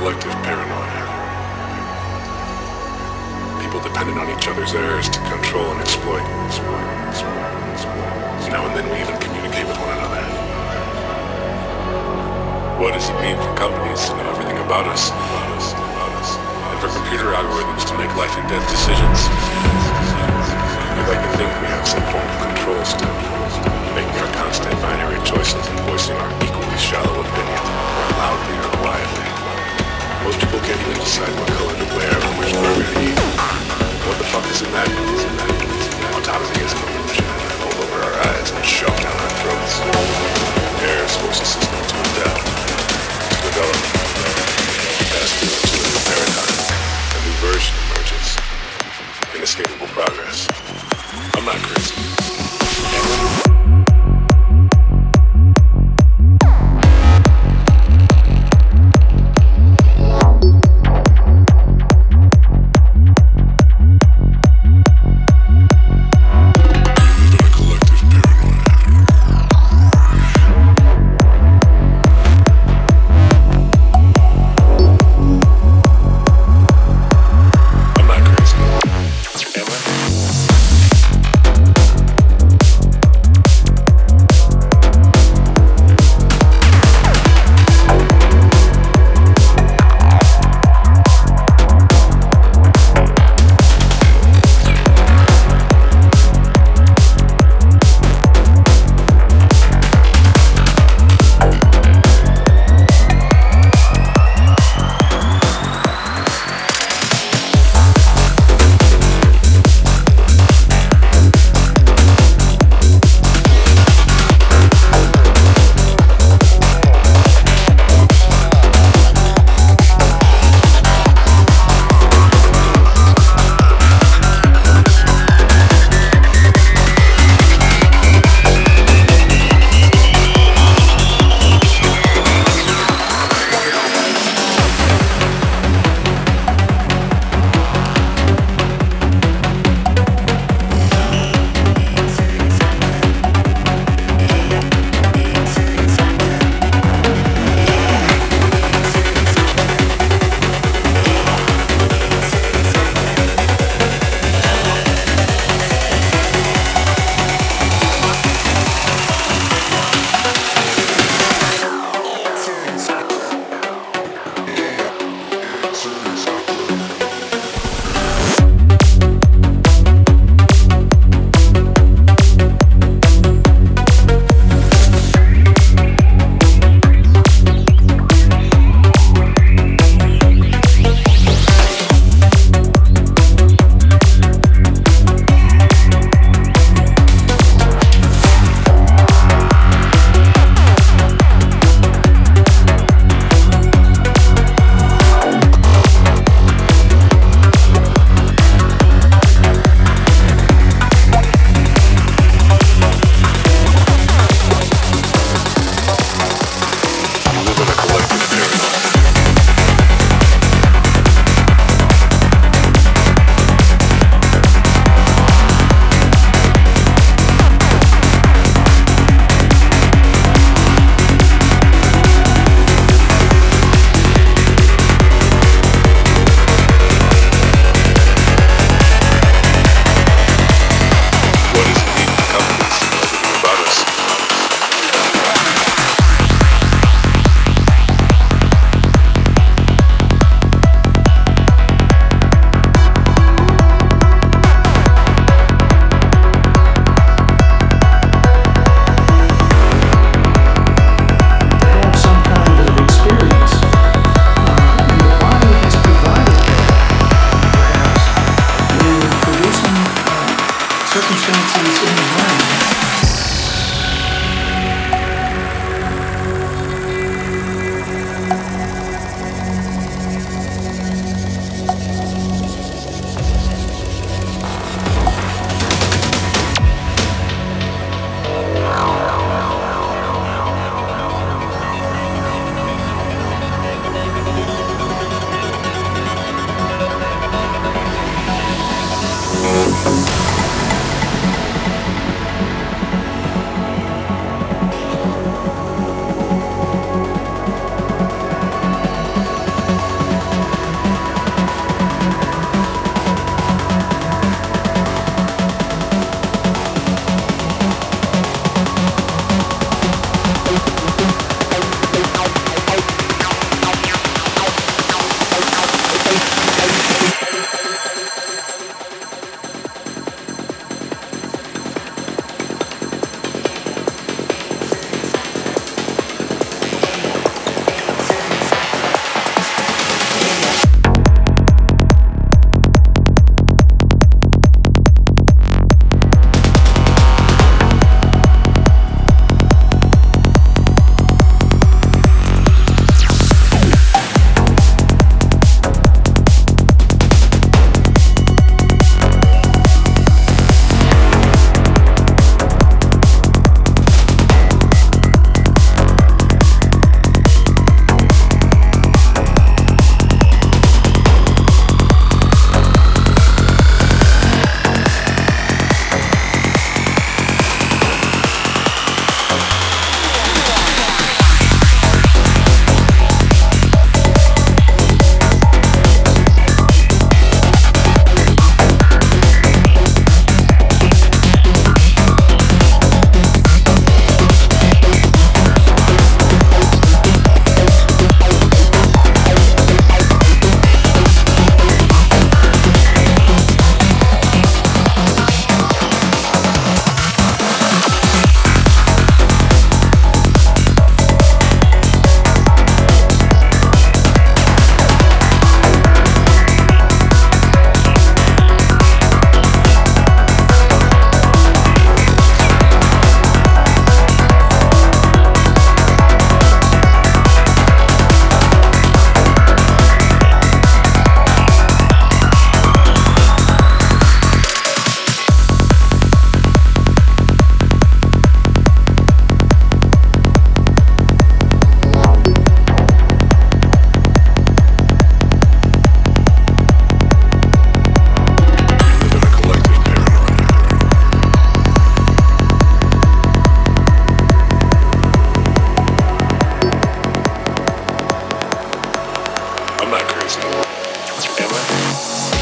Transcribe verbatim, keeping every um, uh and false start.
collective paranoia. People dependent on each other's errors to control and exploit. exploit, exploit, exploit. Now and then we even communicate with one another. What does it mean for companies to know everything about us, about us, about us, and for computer algorithms to make life and death decisions? We'd like to think we have some form of control still, making our constant binary choices and voicing our equally shallow opinion, or loudly or quietly. Most people can't even decide what color to wear or which burger to eat. What the fuck is in that? Autonomy is an illusion that hold over our eyes and shove down our throats. Errors force a system to adapt, to develop. Pass through into a new paradigm. A new version emerges. Inescapable progress. I'm not crazy. Am I?